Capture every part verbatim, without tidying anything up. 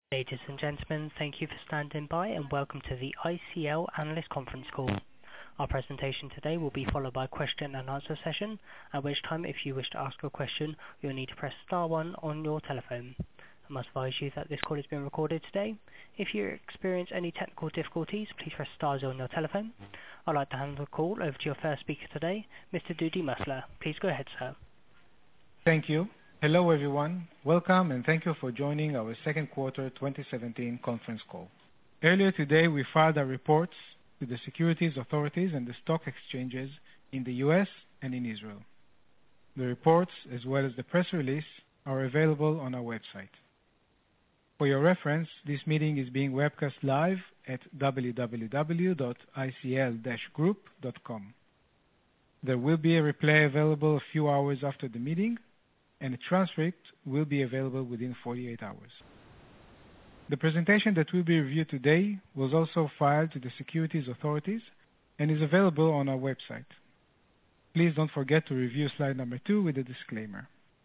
Ladies and gentlemen, thank you for standing by and welcome to the I C L Analyst Conference Call. Our presentation today will be followed by a question and answer session, at which time if you wish to ask a question, you'll need to press star one on your telephone. I must advise you that this call is being recorded today. If you experience any technical difficulties, please press star zero on your telephone. I'd like to hand the call over to your first speaker today, Mister Dudi Masler. Please go ahead, sir. Thank you. Hello everyone, welcome and thank you for joining our second quarter twenty seventeen conference call. Earlier today we filed our reports to the securities authorities and the stock exchanges in the U S and in Israel. The reports as well as the press release are available on our website. For your reference, this meeting is being webcast live at w w w dot i c l dash group dot com. There will be a replay available a few hours after the meeting, and a transcript will be available within forty-eight hours. The presentation that will be reviewed today was also filed to the securities authorities and is available on our website. Please don't forget to review slide number two with a disclaimer.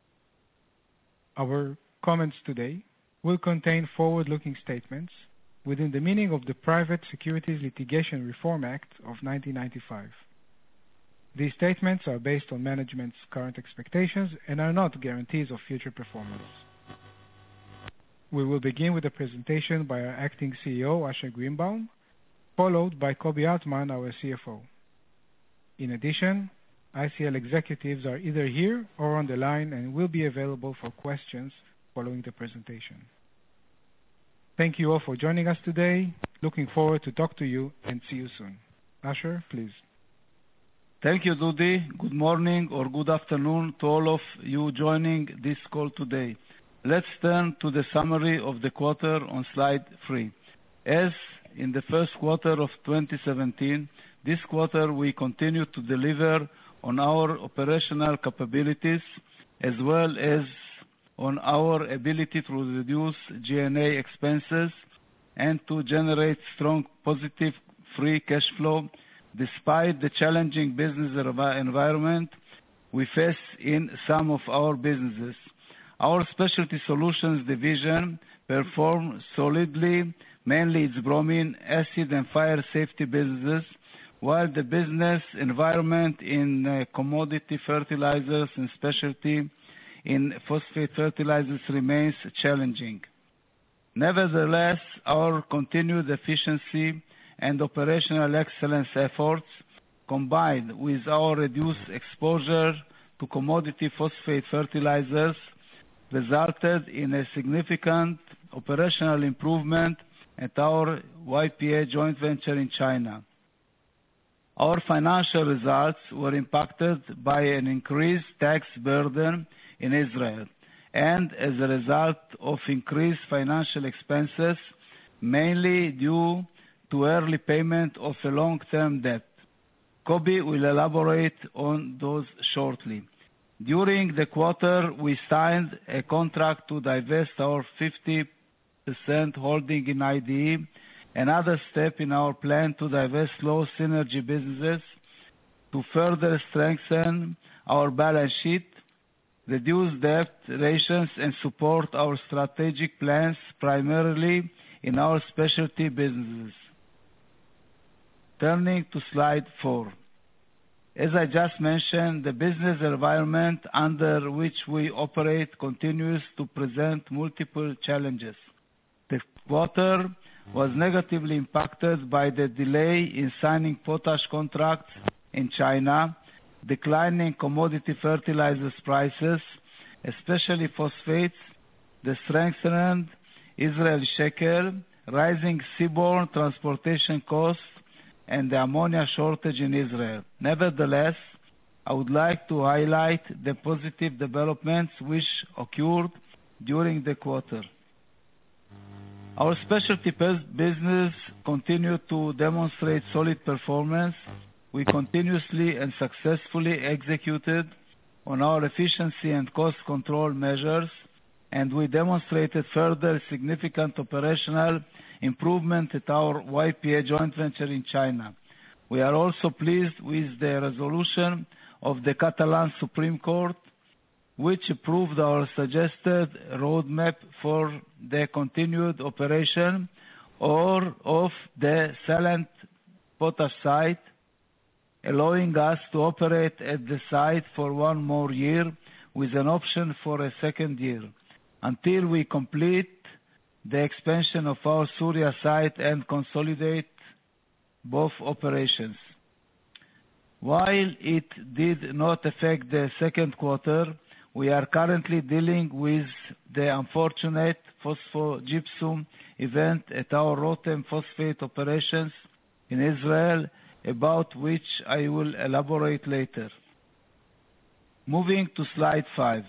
Our comments today will contain forward-looking statements within the meaning of the Private Securities Litigation Reform Act of nineteen ninety-five. These statements are based on management's current expectations and are not guarantees of future performance. We will begin with a presentation by our acting C E O, Asher Greenbaum, followed by Kobi Altman, our C F O. In addition, I C L executives are either here or on the line and will be available for questions following the presentation. Thank you all for joining us today. Looking forward to talk to you and see you soon. Asher, please. Thank you, Dudi. Good morning or good afternoon to all of you joining this call today. Let's turn to the summary of the quarter on slide three. As in the first quarter of twenty seventeen, this quarter we continue to deliver on our operational capabilities as well as on our ability to reduce G and A expenses and to generate strong positive free cash flow despite the challenging business environment we face in some of our businesses. Our Specialty Solutions division performed solidly, mainly its bromine, acid and fire safety businesses, while the business environment in uh, commodity fertilizers and specialty in phosphate fertilizers remains challenging. Nevertheless, our continued efficiency and operational excellence efforts, combined with our reduced exposure to commodity phosphate fertilizers, resulted in a significant operational improvement at our Y P A joint venture in China. Our financial results were impacted by an increased tax burden in Israel and as a result of increased financial expenses, mainly due to early payment of a long-term debt. Kobi will elaborate on those shortly. During the quarter, we signed a contract to divest our fifty percent holding in I D E, another step in our plan to divest low synergy businesses to further strengthen our balance sheet, reduce debt ratios, and support our strategic plans primarily in our specialty businesses. Turning to slide four. As I just mentioned, the business environment under which we operate continues to present multiple challenges. The quarter was negatively impacted by the delay in signing potash contracts in China, declining commodity fertilizers prices, especially phosphates, the strengthened Israeli shekel, rising seaborne transportation costs, and the ammonia shortage in Israel. Nevertheless, I would like to highlight the positive developments which occurred during the quarter. Our specialty business continued to demonstrate solid performance. We continuously and successfully executed on our efficiency and cost control measures, and we demonstrated further significant operational improvement at our Y P A joint venture in China. We are also pleased with the resolution of the Catalan Supreme Court which approved our suggested roadmap for the continued operation or of the Salem potash site, allowing us to operate at the site for one more year with an option for a second year until we complete the expansion of our Surya site and consolidate both operations. While it did not affect the second quarter, we are currently dealing with the unfortunate phosphogypsum event at our Rotem phosphate operations in Israel, about which I will elaborate later. Moving to slide five.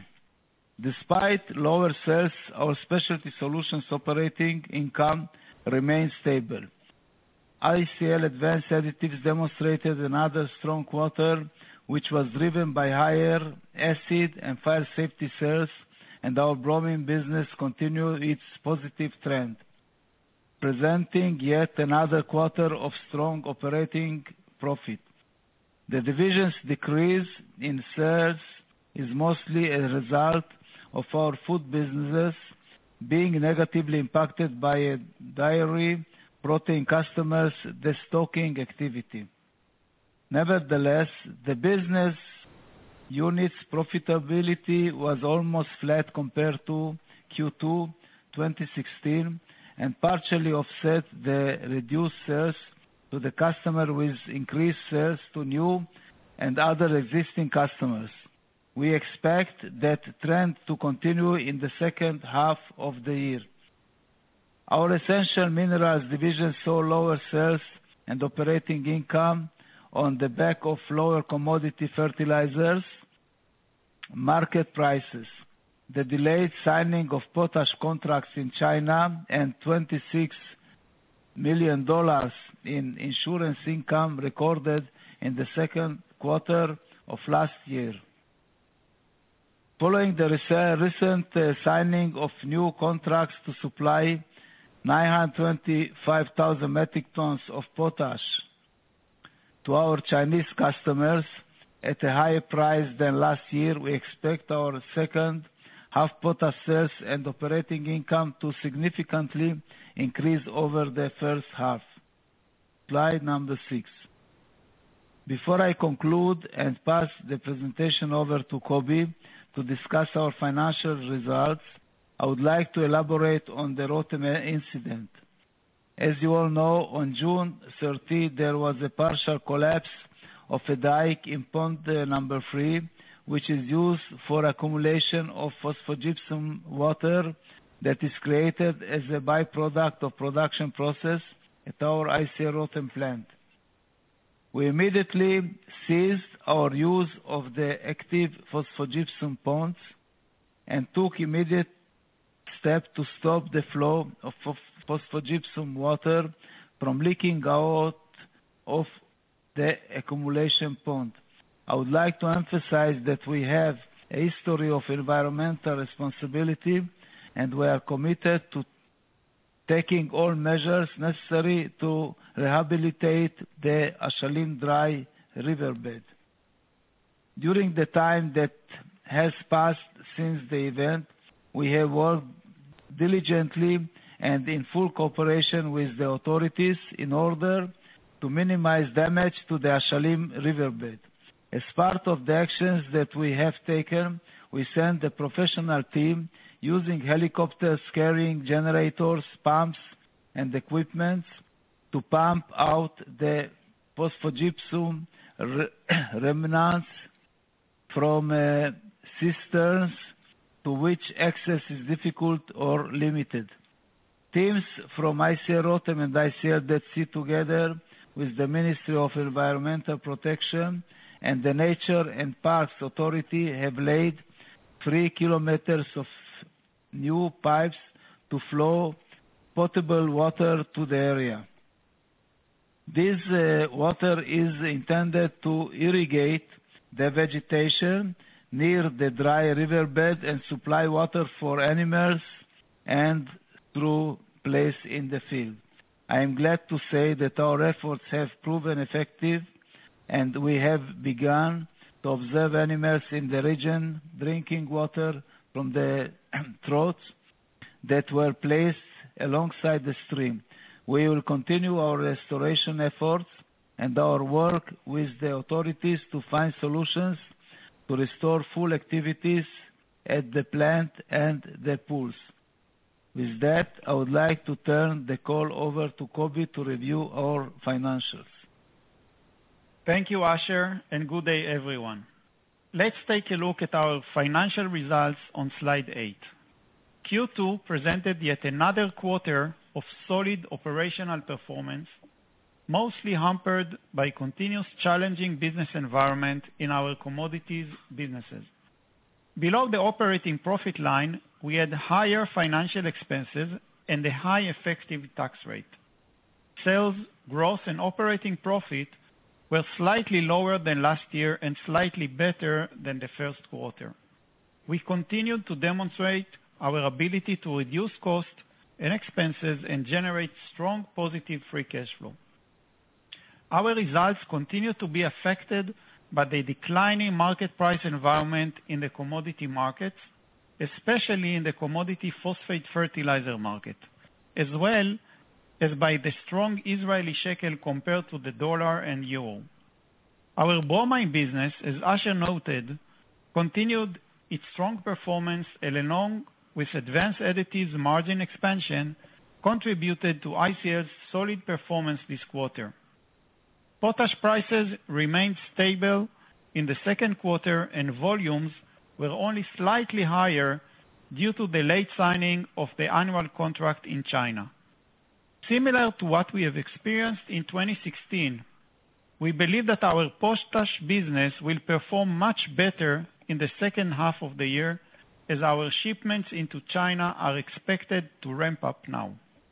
Despite lower sales, our Specialty Solutions operating income remains stable. I C L Advanced Additives demonstrated another strong quarter, which was driven by higher acid and fire safety sales, and our bromine business continued its positive trend, presenting yet another quarter of strong operating profit. The division's decrease in sales is mostly a result of our food businesses being negatively impacted by a dairy protein customers' destocking activity. Nevertheless, the business unit's profitability was almost flat compared to Q two twenty sixteen and partially offset the reduced sales to the customer with increased sales to new and other existing customers. We expect that trend to continue in the second half of the year. Our Essential Minerals division saw lower sales and operating income on the back of lower commodity fertilizers market prices, the delayed signing of potash contracts in China, and twenty-six million dollars in insurance income recorded in the second quarter of last year. Following the recent uh, signing of new contracts to supply nine hundred twenty-five thousand metric tons of potash to our Chinese customers at a higher price than last year, we expect our second half potash sales and operating income to significantly increase over the first half. Slide number six. Before I conclude and pass the presentation over to Kobi to discuss our financial results, I would like to elaborate on the Rotem incident. As you all know, on June thirtieth, there was a partial collapse of a dike in pond uh, number three, which is used for accumulation of phosphogypsum water that is created as a byproduct of production process at our I C L Rotem plant. We immediately ceased our use of the active phosphogypsum ponds and took immediate steps to stop the flow of phosphogypsum water from leaking out of the accumulation pond. I would like to emphasize that we have a history of environmental responsibility, and we are committed to taking all measures necessary to rehabilitate the Ashalim dry riverbed. During the time that has passed since the event, we have worked diligently and in full cooperation with the authorities in order to minimize damage to the Ashalim riverbed. As part of the actions that we have taken, we sent a professional team using helicopters carrying generators, pumps, and equipment to pump out the phosphogypsum remnants from uh, cisterns to which access is difficult or limited. Teams from I C L Rotem and I C L Dead Sea, together with the Ministry of Environmental Protection and the Nature and Parks Authority, have laid three kilometers of new pipes to flow potable water to the area. This uh, water is intended to irrigate the vegetation near the dry riverbed and supply water for animals and through place in the field. I am glad to say that our efforts have proven effective, and we have begun to observe animals in the region drinking water from the troughs that were placed alongside the stream. We will continue our restoration efforts and our work with the authorities to find solutions to restore full activities at the plant and the pools. With that, I would like to turn the call over to Kobi to review our financials. Thank you, Asher, and good day, everyone. Let's take a look at our financial results on slide eight. Q two presented yet another quarter of solid operational performance, mostly hampered by continuous challenging business environment in our commodities businesses. Below the operating profit line, we had higher financial expenses and a high effective tax rate. Sales, gross, and operating profit were slightly lower than last year and slightly better than the first quarter. We continued to demonstrate our ability to reduce costs and expenses and generate strong positive free cash flow. Our results continue to be affected by the declining market price environment in the commodity markets, especially in the commodity phosphate fertilizer market, as well as by the strong Israeli shekel compared to the dollar and euro. Our bromine business, as Asher noted, continued its strong performance, and along with Advanced Additives margin expansion, contributed to I C L's solid performance this quarter. Potash prices remained stable in the second quarter, and volumes were only slightly higher due to the late signing of the annual contract in China. Similar to what we have experienced in twenty sixteen, we believe that our potash business will perform much better in the second half of the year, as our shipments into China are expected to ramp up now.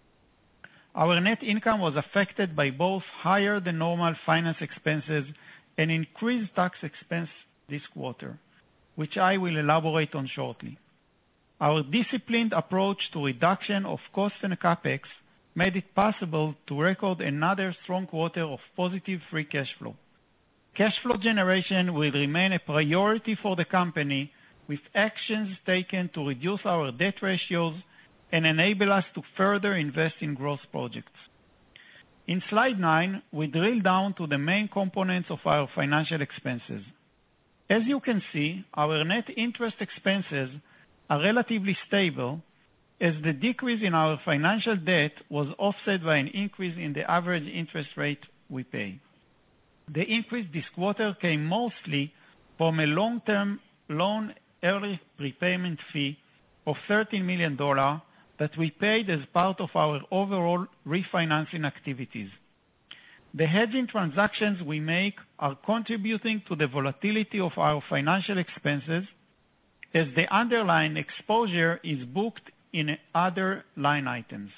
Our net income was affected by both higher than normal finance expenses and increased tax expense this quarter, which I will elaborate on shortly. Our disciplined approach to reduction of costs and CapEx made it possible to record another strong quarter of positive free cash flow. Cash flow generation will remain a priority for the company, with actions taken to reduce our debt ratios and enable us to further invest in growth projects. In slide nine, we drill down to the main components of our financial expenses. As you can see, our net interest expenses are relatively stable, as the decrease in our financial debt was offset by an increase in the average interest rate we pay. The increase this quarter came mostly from a long-term loan early prepayment fee of thirteen million dollars that we paid as part of our overall refinancing activities. The hedging transactions we make are contributing to the volatility of our financial expenses, as the underlying exposure is booked in other line items.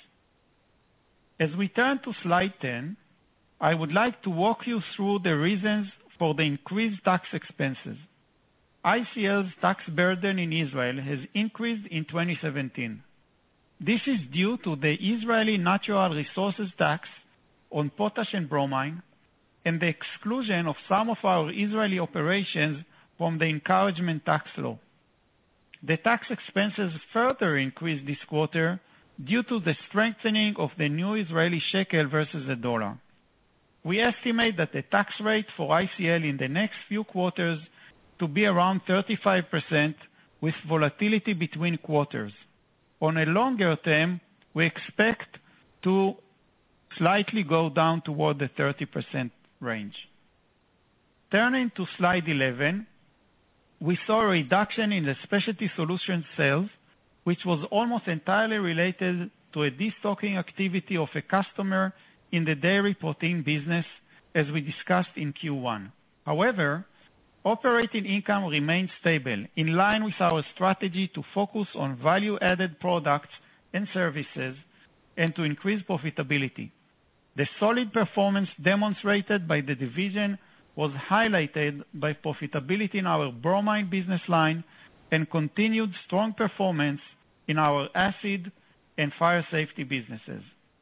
As we turn to slide ten, I would like to walk you through the reasons for the increased tax expenses. I C L's tax burden in Israel has increased in twenty seventeen. This is due to the Israeli natural resources tax on potash and bromine, and the exclusion of some of our Israeli operations from the encouragement tax law. The tax expenses further increased this quarter due to the strengthening of the new Israeli shekel versus the dollar. We estimate that the tax rate for I C L in the next few quarters to be around thirty-five percent, with volatility between quarters. On a longer term, we expect to slightly go down toward the thirty percent range. Turning to slide eleven, we saw a reduction in the Specialty Solutions sales, which was almost entirely related to a destocking activity of a customer in the dairy protein business, as we discussed in Q one. However, operating income remained stable, in line with our strategy to focus on value-added products and services and to increase profitability. The solid performance demonstrated by the division was highlighted by profitability in our bromine business line and continued strong performance in our acid and fire safety businesses.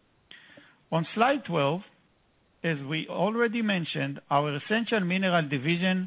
On slide twelve, as we already mentioned, our Essential Mineral division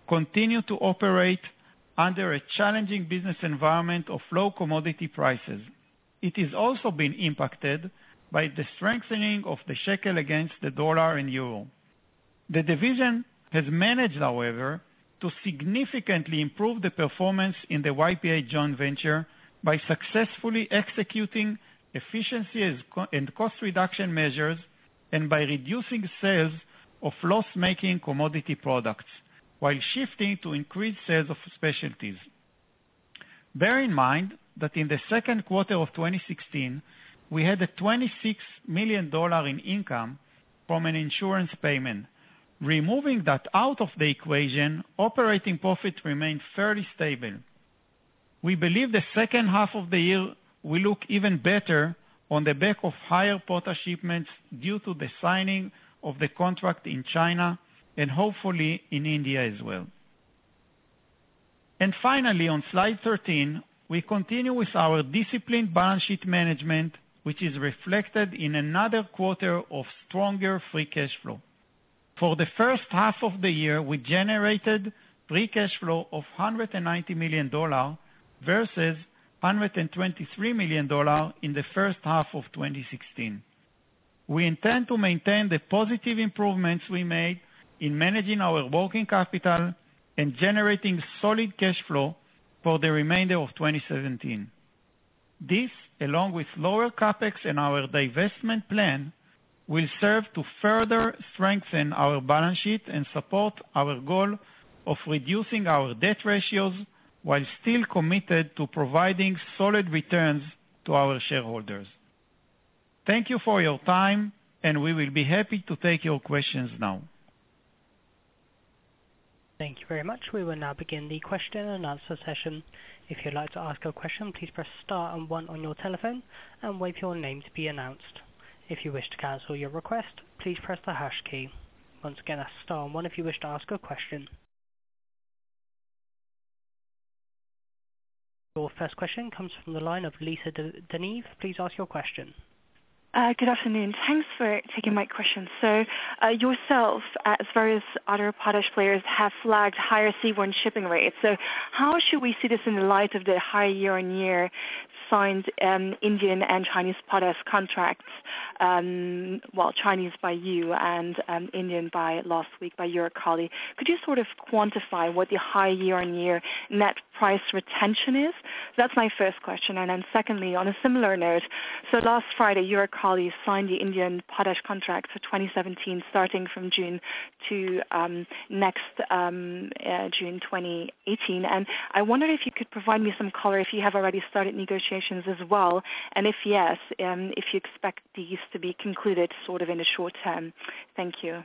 continue to operate under a challenging business environment of low commodity prices. It has also been impacted by the strengthening of the shekel against the dollar and euro. The division has managed, however, to significantly improve the performance in the Y P H joint venture by successfully executing efficiency and cost reduction measures and by reducing sales of loss-making commodity products while shifting to increased sales of specialties. Bear in mind that in the second quarter of twenty sixteen, we had a twenty-six million dollars in income from an insurance payment. Removing that out of the equation, operating profit remained fairly stable. We believe the second half of the year will look even better on the back of higher potash shipments due to the signing of the contract in China and hopefully in India as well. And finally, on slide thirteen, we continue with our disciplined balance sheet management, which is reflected in another quarter of stronger free cash flow. For the first half of the year, we generated free cash flow of one hundred ninety million dollars versus one hundred twenty-three million dollars in the first half of twenty sixteen. We intend to maintain the positive improvements we made in managing our working capital and generating solid cash flow for the remainder of twenty seventeen. This, along with lower capex and our divestment plan, will serve to further strengthen our balance sheet and support our goal of reducing our debt ratios while still committed to providing solid returns to our shareholders. Thank you for your time, and we will be happy to take your questions now. Thank you very much. We will now begin the question and answer session. If you'd like to ask a question, please press star and one on your telephone and wait for your name to be announced. If you wish to cancel your request, please press the hash key. Once again, that's star and one if you wish to ask a question. Your first question comes from the line of Lisa Deneve. Please ask your question. Uh, good afternoon. Thanks for taking my question. So uh, yourself, as various other potash players, have flagged higher seaborne shipping rates. So how should we see this in the light of the high year-on-year signed um, Indian and Chinese potash contracts, um, well, Chinese by you and um, Indian by last week by Uralkali? Could you sort of quantify what the high year-on-year net price retention is? So that's my first question. And then secondly, on a similar note, so last Friday, Uralkali signed the Indian potash contract for twenty seventeen, starting from June to um, next um, uh, June twenty eighteen. And I wondered if you could provide me some color if you have already started negotiations as well, and if yes, um, if you expect these to be concluded sort of in the short term. Thank you.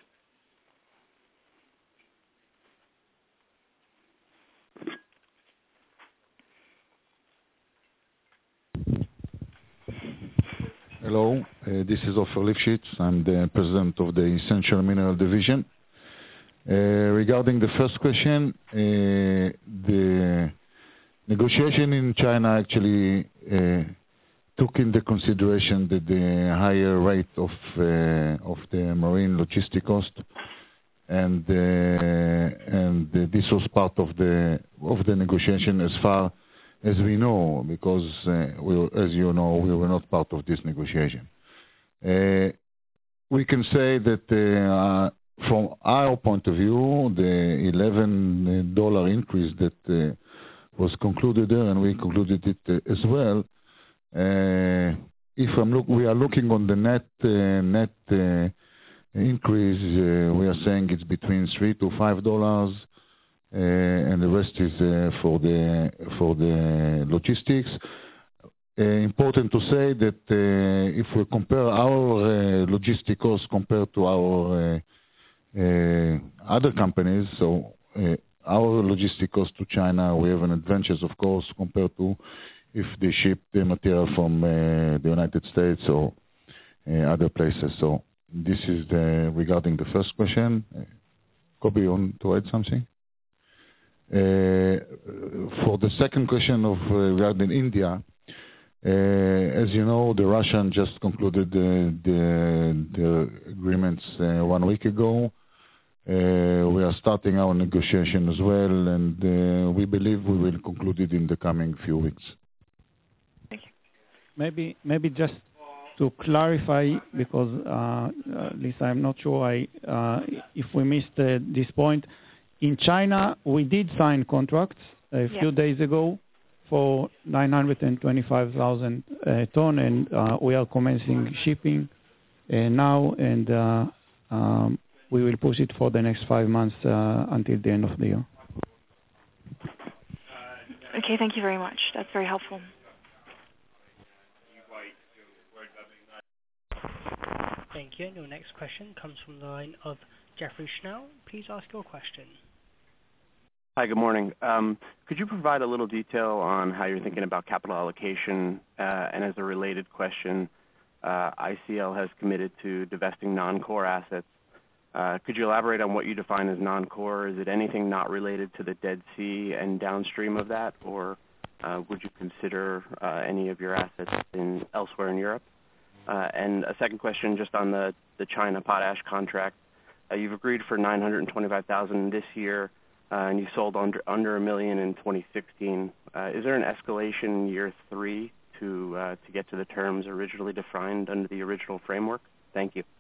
Hello, uh, this is Ofer Lifshitz. I'm the president of the Essential Mineral Division. Uh, regarding the first question, uh, the negotiation in China actually uh, took into consideration the, the higher rate of uh, of the marine logistic cost, and uh, and uh, this was part of the of the negotiation as far as we know, because uh, we, as you know, we were not part of this negotiation. Uh, we can say that uh, from our point of view, the eleven dollar increase that uh, was concluded there, and we concluded it uh, as well. Uh, if I'm look, we are looking on the net uh, net uh, increase, uh, we are saying it's between three to five dollars. Uh, and the rest is uh, for the for the logistics. Uh, important to say that uh, if we compare our uh, logistic costs compared to our uh, uh, other companies, so uh, our logistic cost to China, we have an advantage, of course, compared to if they ship the material from uh, the United States or uh, other places. So this is the, regarding the first question. Uh, Kobi, you want to add something? Uh, for the second question of uh, regarding India, uh, as you know, the Russian just concluded the, the, the agreements uh, one week ago. Uh, we are starting our negotiation as well, and uh, we believe we will conclude it in the coming few weeks. Thank you. Maybe, maybe just to clarify, because uh, at least I'm not sure I, uh, if we missed uh, this point. In China, we did sign contracts a few Yeah. days ago for nine hundred twenty-five thousand uh, ton, and uh, we are commencing shipping uh, now, and uh, um, we will push it for the next five months uh, until the end of the year. Okay, thank you very much. That's very helpful. Thank you. And your next question comes from the line of Jeffrey Schnell. Please ask your question. Hi, good morning. Um, could you provide a little detail on how you're thinking about capital allocation? Uh, and as a related question, uh, I C L has committed to divesting non-core assets. Uh, could you elaborate on what you define as non-core? Is it anything not related to the Dead Sea and downstream of that, or uh, would you consider uh, any of your assets in elsewhere in Europe? Uh, and a second question, just on the, the China potash contract. Uh, you've agreed for nine hundred twenty-five thousand this year, uh, and you sold under under a million in twenty sixteen. Uh, is there an escalation in year three to uh, to get to the terms originally defined under the original framework? Thank you.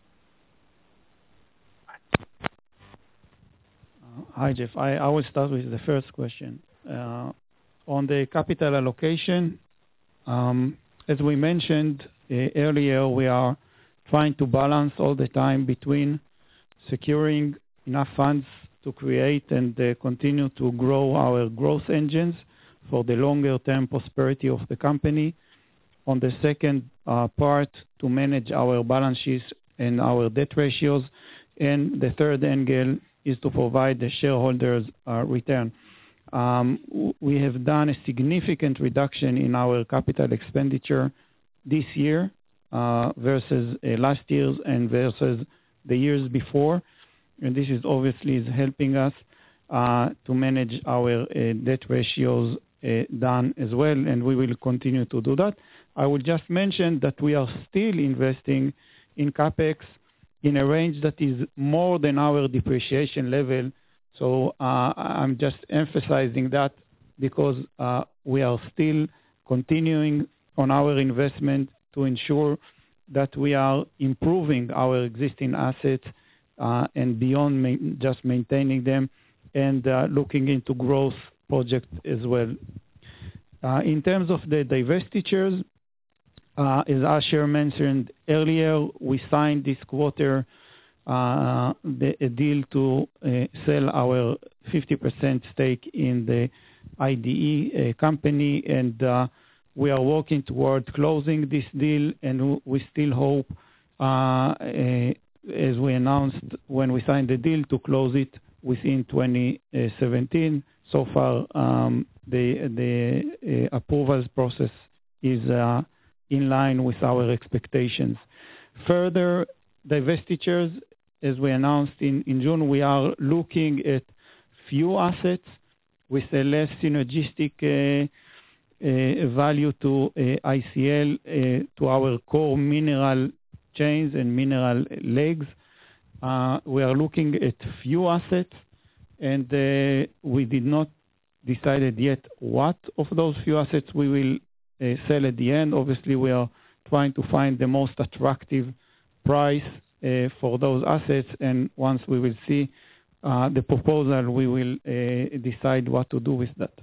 Hi, Jeff. I, I will start with the first question. Uh, on the capital allocation, um, as we mentioned uh, earlier, we are trying to balance all the time between securing enough funds to create and uh, continue to grow our growth engines for the longer-term prosperity of the company. On the second uh, part, to manage our balance sheets and our debt ratios. And the third angle is to provide the shareholders uh, return. Um, w- we have done a significant reduction in our capital expenditure this year uh, versus uh, last year's and versus the years before. And this is obviously is helping us uh, to manage our uh, debt ratios uh, down as well, and we will continue to do that. I will just mention that we are still investing in CapEx in a range that is more than our depreciation level. So uh, I'm just emphasizing that because uh, we are still continuing on our investment to ensure that we are improving our existing assets uh, and beyond ma- just maintaining them and uh, looking into growth projects as well. Uh, in terms of the divestitures, Uh, as Asher mentioned earlier, we signed this quarter uh, the, a deal to uh, sell our fifty percent stake in the I D E uh, company, and uh, we are working toward closing this deal, and we still hope, uh, uh, as we announced when we signed the deal, to close it within twenty seventeen. So far, um, the, the uh, approvals process is uh, in line with our expectations. Further divestitures, as we announced in, in June, we are looking at few assets with a less synergistic uh, uh, value to uh, I C L, uh, to our core mineral chains and mineral legs. Uh, we are looking at few assets, and uh, we did not decided yet what of those few assets we will Uh, sell at the end. Obviously, we are trying to find the most attractive price uh, for those assets, and once we will see uh, the proposal, we will uh, decide what to do with that.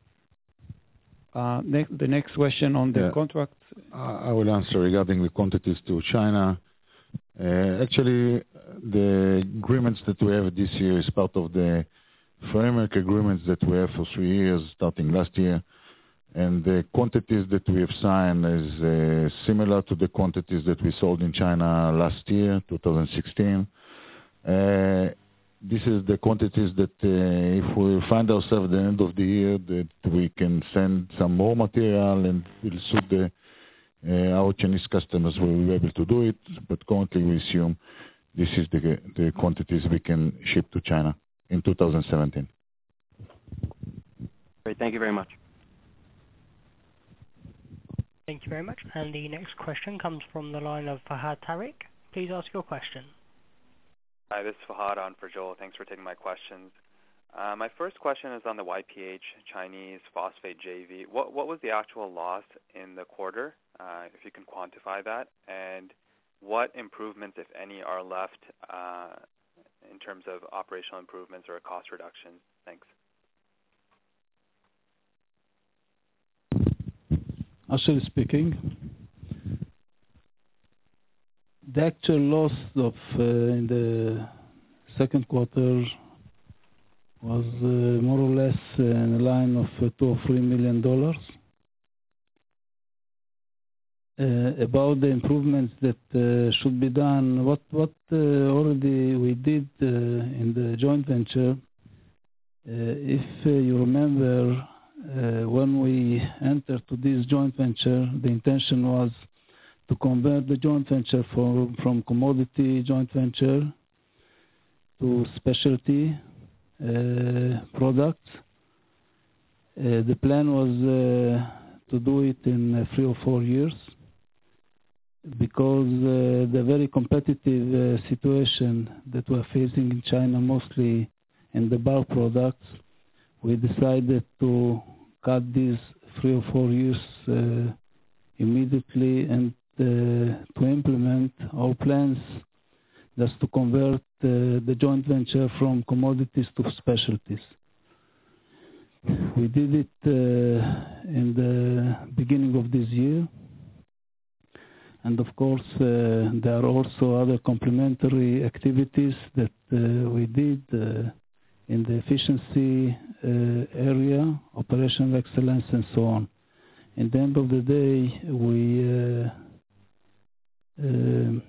Uh, next, the next question on the Yeah. contract. I will answer regarding the quantities to China. Uh, actually, the agreements that we have this year is part of the framework agreements that we have for three years, starting last year. And the quantities that we have signed is uh, similar to the quantities that we sold in China last year, two thousand sixteen. Uh, this is the quantities that uh, if we find ourselves at the end of the year that we can send some more material and will suit the, uh, our Chinese customers, we will be able to do it. But currently we assume this is the, the quantities we can ship to China in two thousand seventeen. Great, thank you very much. Thank you very much. And the next question comes from the line of Fahad Tariq. Please ask your question. Hi, this is Fahad on for Joel. Thanks for taking my questions. Uh, my first question is on the Y P H Chinese phosphate J V. What what was the actual loss in the quarter, uh, if you can quantify that, and what improvements, if any, are left uh, in terms of operational improvements or cost reduction? Thanks. Asher speaking. The actual loss of uh, in the second quarter was uh, more or less uh, in the line of uh, two or three million dollars. Uh, about the improvements that uh, should be done, what what uh, already we did uh, in the joint venture. Uh, if uh, you remember, uh, when we entered to this joint venture, the intention was to convert the joint venture from, from commodity joint venture to specialty uh, products. Uh, the plan was uh, to do it in uh, three or four years because uh, the very competitive uh, situation that we're facing in China, mostly in the bulk products, we decided to cut these three or four years uh, immediately and uh, to implement our plans just to convert uh, the joint venture from commodities to specialties. We did it uh, in the beginning of this year. And of course, uh, there are also other complementary activities that uh, we did uh, in the efficiency uh, area, operational excellence, and so on. At the end of the day, we uh, uh,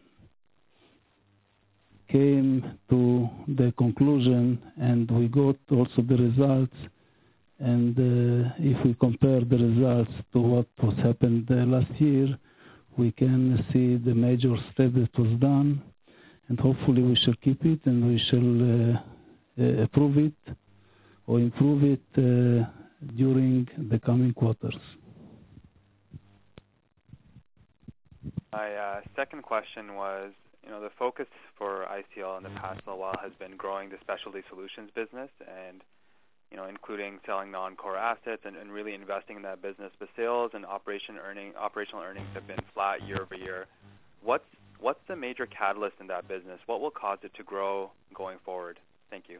came to the conclusion, and we got also the results. And uh, if we compare the results to what was happened uh, last year, we can see the major step that was done, and hopefully we shall keep it and we shall uh, uh, approve it or improve it uh, during the coming quarters. My uh, second question was, you know, the focus for I C L in the past little while has been growing the specialty solutions business and, you know, including selling non-core assets and, and really investing in that business. But sales and operation earning, operational earnings have been flat year over year. What's what's the major catalyst in that business? What will cause it to grow going forward? Thank you.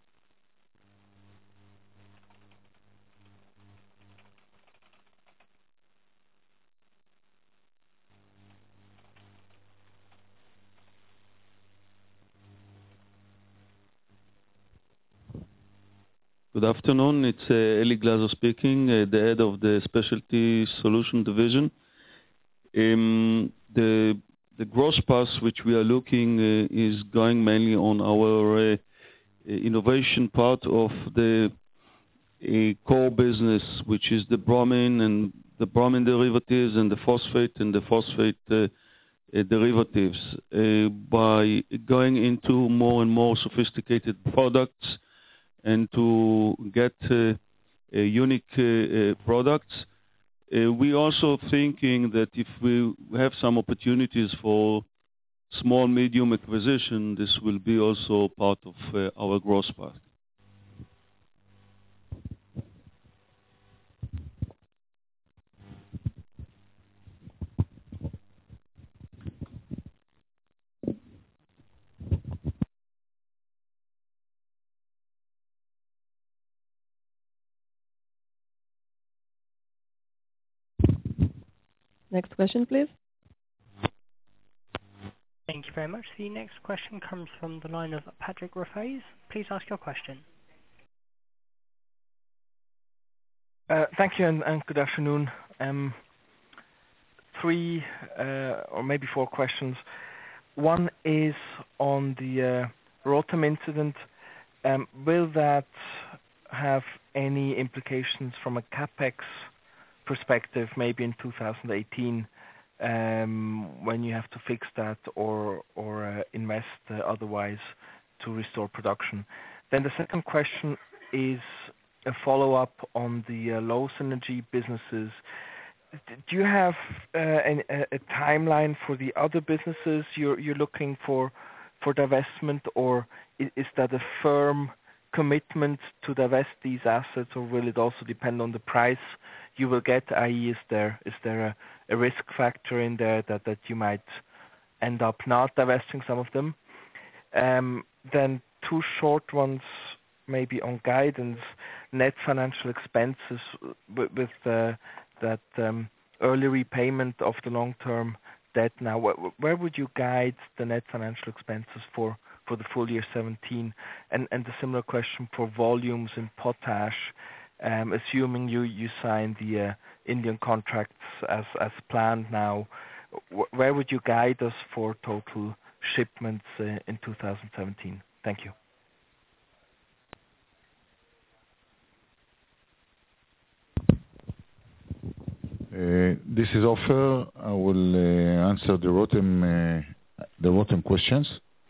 Good afternoon. It's uh, Eli Glazer speaking, uh, the head of the Specialty Solution Division. Um, the the growth path which we are looking uh, is going mainly on our uh, innovation part of the uh, core business, which is the bromine and the bromine derivatives and the phosphate and the phosphate uh, uh, derivatives. Uh, by going into more and more sophisticated products and to get uh, uh, unique uh, uh, products. Uh, we also thinking that if we have some opportunities for small, medium acquisition, this will be also part of uh, our growth path. Next question, please. Thank you very much. The next question comes from the line of Patrick Rafaisz. Please ask your question. Uh, thank you and, and good afternoon. Um, three uh, or maybe four questions. One is on the uh, Rotem incident. Um, will that have any implications from a CapEx perspective, maybe in two thousand eighteen, um, when you have to fix that or or uh, invest uh, otherwise to restore production? Then the second question is a follow-up on the uh, low synergy businesses. Do you have uh, an, a, a timeline for the other businesses you're you're looking for for divestment, or is that a firm commitment to divest these assets, or will it also depend on the price you will get, that is, is there is there a, a risk factor in there that, that you might end up not divesting some of them? Um, then two short ones, maybe on guidance, net financial expenses with, with uh, that um, early repayment of the long-term debt now. Wh- where would you guide the net financial expenses for, for the full year seventeen? And, and a similar question for volumes in potash, um, assuming you, you sign the uh, Indian contracts as, as planned now, wh- where would you guide us for total shipments uh, in two thousand seventeen? Thank you. Uh, this is Ofer. I will uh, answer the Rotem, uh, the Rotem questions.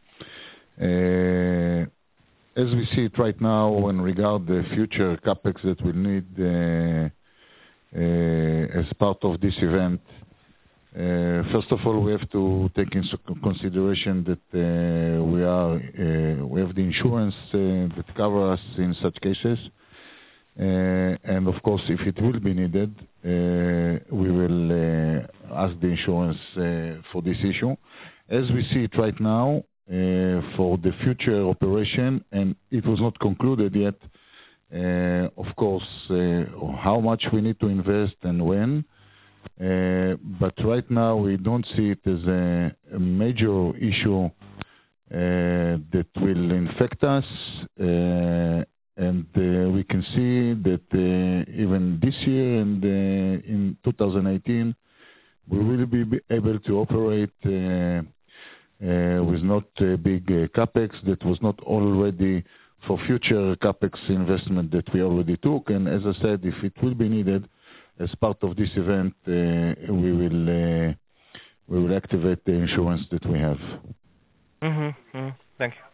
Uh, as we see it right now, in regard the future capex that we need uh, uh, as part of this event, uh, first of all, we have to take into consideration that uh, we are uh, we have the insurance uh, that covers us in such cases. Uh, and of course, if it will be needed, uh, we will uh, ask the insurance uh, for this issue. As we see it right now, uh, for the future operation, and it was not concluded yet, uh, of course, uh, how much we need to invest and when. Uh, but right now, we don't see it as a, a major issue uh, that will infect us. Uh, And uh, we can see that uh, even this year and uh, in two thousand eighteen, we will be able to operate uh, uh, with not a big uh, capex that was not already for future capex investment that we already took. And as I said, if it will be needed as part of this event, uh, we will uh, we will activate the insurance that we have. Mm-hmm. Mm-hmm. Thank you.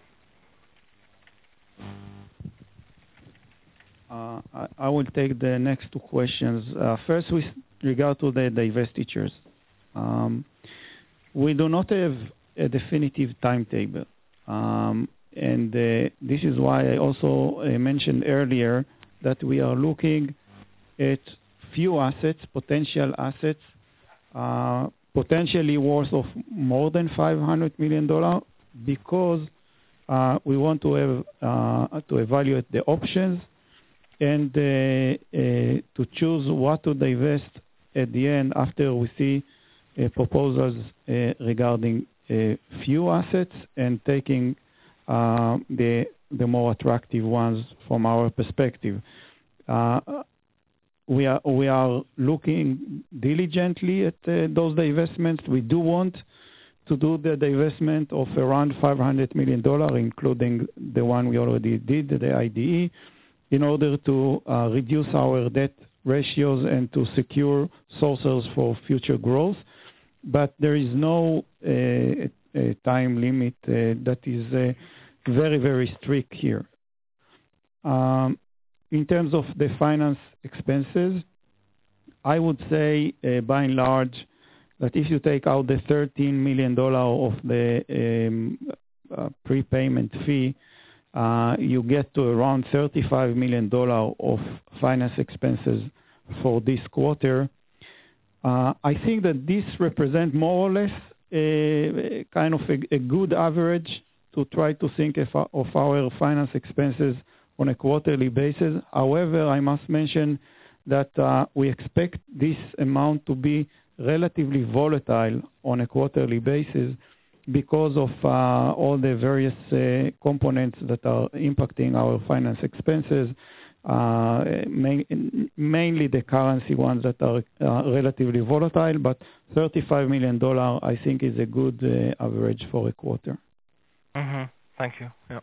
Uh, I, I will take the next two questions. Uh, first, with regard to the divestitures. Um, we do not have a definitive timetable. Um, and uh, this is why I also uh, mentioned earlier that we are looking at few assets, potential assets, uh, potentially worth of more than five hundred million dollars, because uh, we want to have uh, to evaluate the options and uh, uh, to choose what to divest at the end after we see uh, proposals uh, regarding uh, few assets and taking uh, the the more attractive ones from our perspective. Uh, we are we are looking diligently at uh, those divestments. We do want to do the divestment of around five hundred million dollars, including the one we already did, the I D E, in order to uh, reduce our debt ratios and to secure sources for future growth. But there is no uh, a time limit uh, that is uh, very, very strict here. Um, in terms of the finance expenses, I would say uh, by and large that if you take out the thirteen million dollars of the um, uh, prepayment fee, Uh, you get to around thirty-five million dollars of finance expenses for this quarter. Uh, I think that this represents more or less a, a kind of a, a good average to try to think of, of our finance expenses on a quarterly basis. However, I must mention that uh, we expect this amount to be relatively volatile on a quarterly basis, because of uh, all the various uh, components that are impacting our finance expenses, uh, main, mainly the currency ones that are uh, relatively volatile, but thirty-five million dollars I think is a good uh, average for a quarter. Mm-hmm. Thank you. Yeah.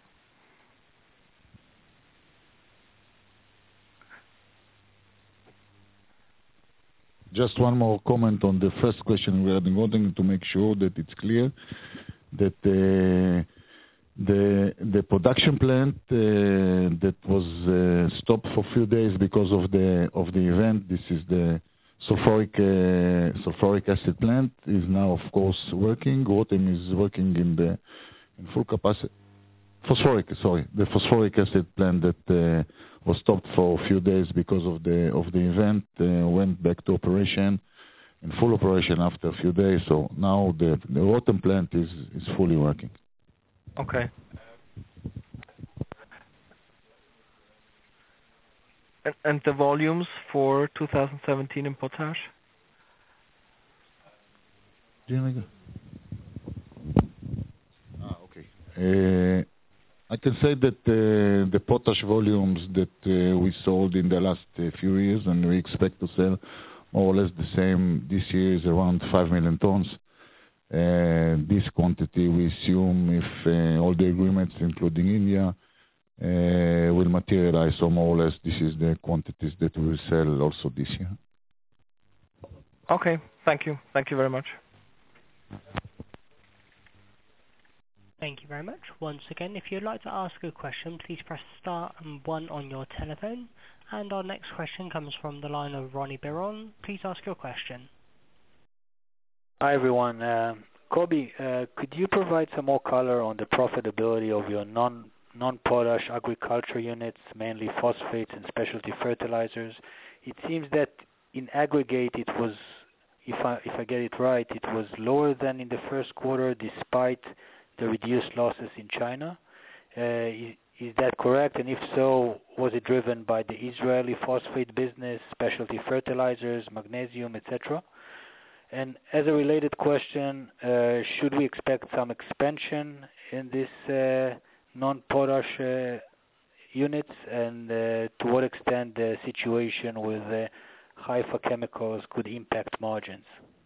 Just one more comment on the first question regarding Rotem to make sure that it's clear that uh, the the production plant uh, that was uh, stopped for a few days because of the of the event. This is the sulfuric uh, sulfuric acid plant is now of course working. Rotem is working in the in full capacity. Phosphoric, sorry, the phosphoric acid plant that uh, was stopped for a few days because of the of the event uh, went back to operation, in full operation after a few days. So now the the Rotem plant is is fully working. Okay. And, and the volumes for two thousand seventeen in potash? Ah, okay. Uh, I can say that uh, the potash volumes that uh, we sold in the last uh, few years, and we expect to sell more or less the same this year, is around five million tons. Uh, this quantity, we assume, if uh, all the agreements, including India, uh, will materialize, so more or less this is the quantities that we will sell also this year. Okay, thank you. Thank you very much. Thank you very much. Once again, if you'd like to ask a question, please press star and one on your telephone. And our next question comes from the line of Ronnie Biron. Please ask your question. Hi, everyone. Uh, Kobi, uh, could you provide some more color on the profitability of your non, non-potash agriculture units, mainly phosphates and specialty fertilizers? It seems that in aggregate it was, if I, if I get it right, it was lower than in the first quarter despite the reduced losses in China. Uh, is, is that correct? And if so, was it driven by the Israeli phosphate business, specialty fertilizers, magnesium, et cetera? And as a related question, uh, should we expect some expansion in this uh, non-potash uh, units, and uh, to what extent the situation with uh, Haifa Chemicals could impact margins?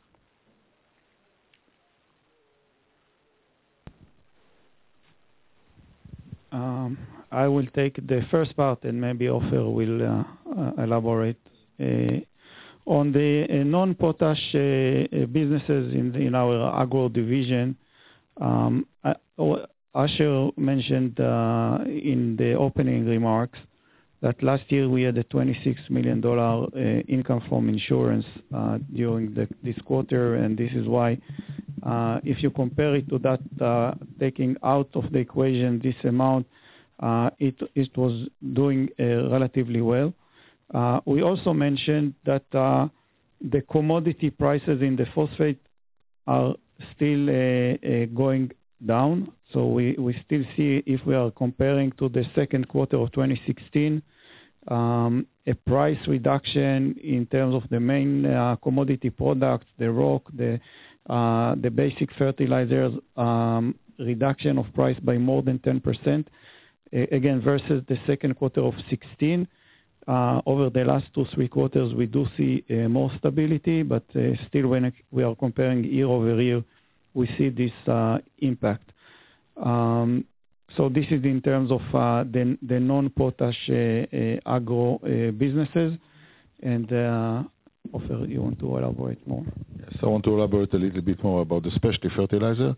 Um, I will take the first part, and maybe Ofer will uh, uh, elaborate. Uh, on the uh, non-potash uh, businesses in, the, in our agro division, um, I, Asher mentioned uh, in the opening remarks that last year we had a twenty-six million dollars uh, income from insurance uh, during the, this quarter, and this is why Uh, if you compare it to that, uh, taking out of the equation this amount, uh, it, it was doing uh, relatively well. Uh, we also mentioned that uh, the commodity prices in the phosphate are still uh, uh, going down. So we, we still see, if we are comparing to the second quarter of twenty sixteen, um, a price reduction in terms of the main uh, commodity products, the rock, the Uh, the basic fertilizers, um, reduction of price by more than ten percent, uh, again, versus the second quarter of sixteen. Uh, over the last two, three quarters, we do see uh, more stability, but uh, still when we are comparing year over year, we see this uh, impact. Um, so this is in terms of uh, the, the non-potash uh, uh, agro uh, businesses. And uh, Ofer, you want to elaborate more? Yes, I want to elaborate a little bit more about the specialty fertilizer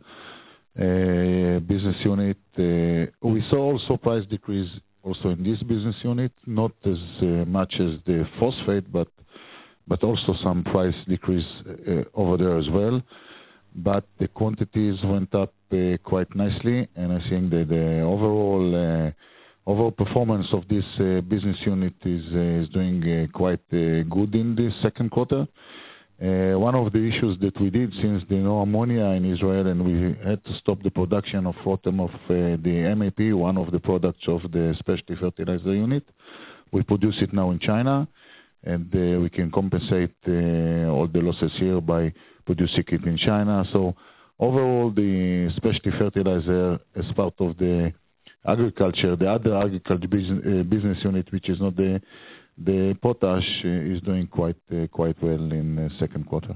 uh, business unit. Uh, we saw also price decrease also in this business unit, not as uh, much as the phosphate, but but also some price decrease uh, over there as well. But the quantities went up uh, quite nicely, and I think that the overall uh, overall performance of this uh, business unit is uh, is doing uh, quite uh, good in this second quarter. Uh, one of the issues that we did, since there no ammonia in Israel and we had to stop the production of Rotem of uh, the M A P, one of the products of the specialty fertilizer unit, we produce it now in China, and uh, we can compensate uh, all the losses here by producing it in China. So overall, the specialty fertilizer as part of the agriculture, the other agriculture business, uh, business unit, which is not the the potash, uh, is doing quite uh, quite well in the second quarter.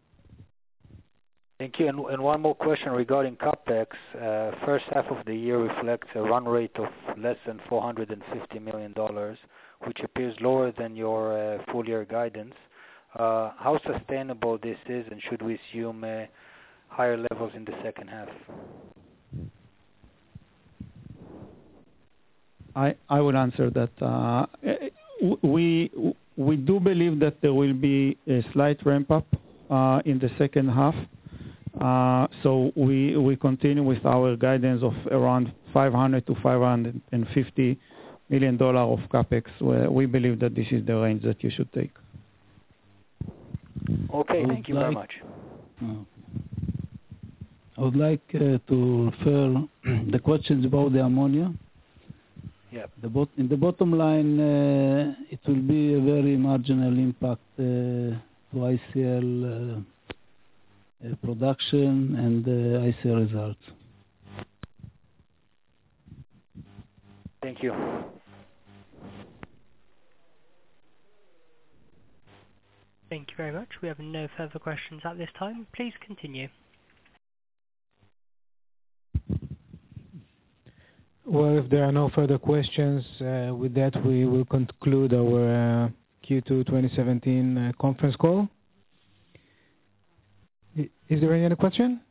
Thank you. And, and one more question regarding CapEx. Uh, first half of the year reflects a run rate of less than four hundred fifty million dollars, which appears lower than your uh, full year guidance. Uh, how sustainable this is, and should we assume uh, higher levels in the second half? I, I will answer that. Uh, we we do believe that there will be a slight ramp up uh, in the second half. Uh, so we we continue with our guidance of around five hundred to five hundred fifty million dollars of capex. Where we believe that this is the range that you should take. Okay, thank you like, very much. Uh, I would like uh, to refer the questions about the ammonia. Yeah. The bot- in the bottom line, uh, it will be a very marginal impact uh, to I C L uh, uh, production and uh, I C L results. Thank you. Thank you very much. We have no further questions at this time. Please continue. Well, if there are no further questions, uh, with that we will conclude our uh, Q two twenty seventeen uh, conference call. I- Is there any other question?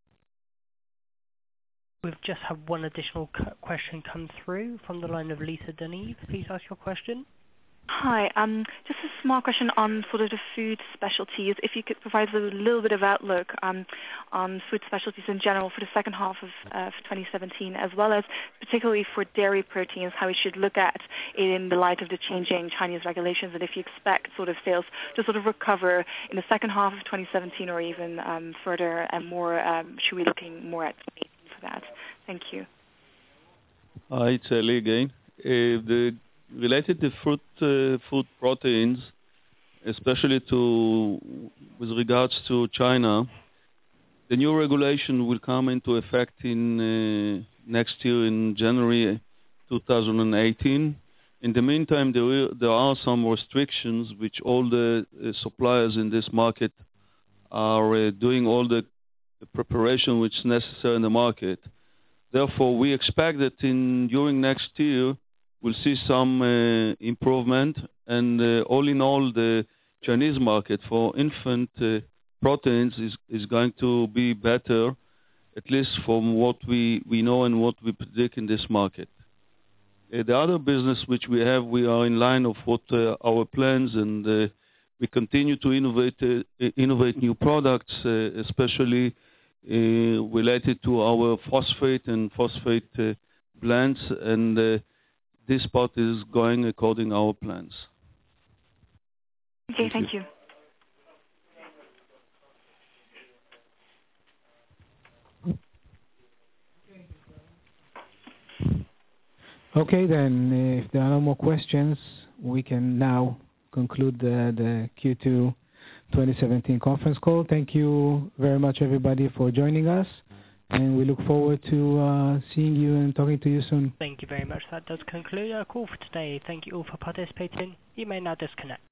We've just had one additional cu- question come through from the line of Lisa Deneve. Please ask your question. Hi. Um, just a small question on sort of the food specialties. If you could provide a little bit of outlook um, on food specialties in general for the second half of uh, twenty seventeen, as well as particularly for dairy proteins, how we should look at it in the light of the changing Chinese regulations, and if you expect sort of sales to sort of recover in the second half of twenty seventeen or even um, further, and more, um, should we be looking more at for that? Thank you. Hi, it's Ali again. Uh, the related to fruit uh, food proteins, especially to with regards to China, the new regulation will come into effect in uh, next year in January two thousand eighteen. In the meantime, there, will, there are some restrictions which all the uh, suppliers in this market are uh, doing all the, the preparation which is necessary in the market. Therefore, we expect that in during next year we'll see some uh, improvement, and uh, all in all, the Chinese market for infant uh, proteins is, is going to be better, at least from what we, we know and what we predict in this market. Uh, the other business which we have, we are in line of what uh, our plans, and uh, we continue to innovate uh, innovate new products, uh, especially uh, related to our phosphate and phosphate uh, blends, and uh, this part is going according to our plans. Okay, thank you. Okay, then, uh, if there are no more questions, we can now conclude the, the Q two twenty seventeen conference call. Thank you very much, everybody, for joining us, and we look forward to uh, seeing you and talking to you soon. Thank you very much. That does conclude our call for today. Thank you all for participating. You may now disconnect.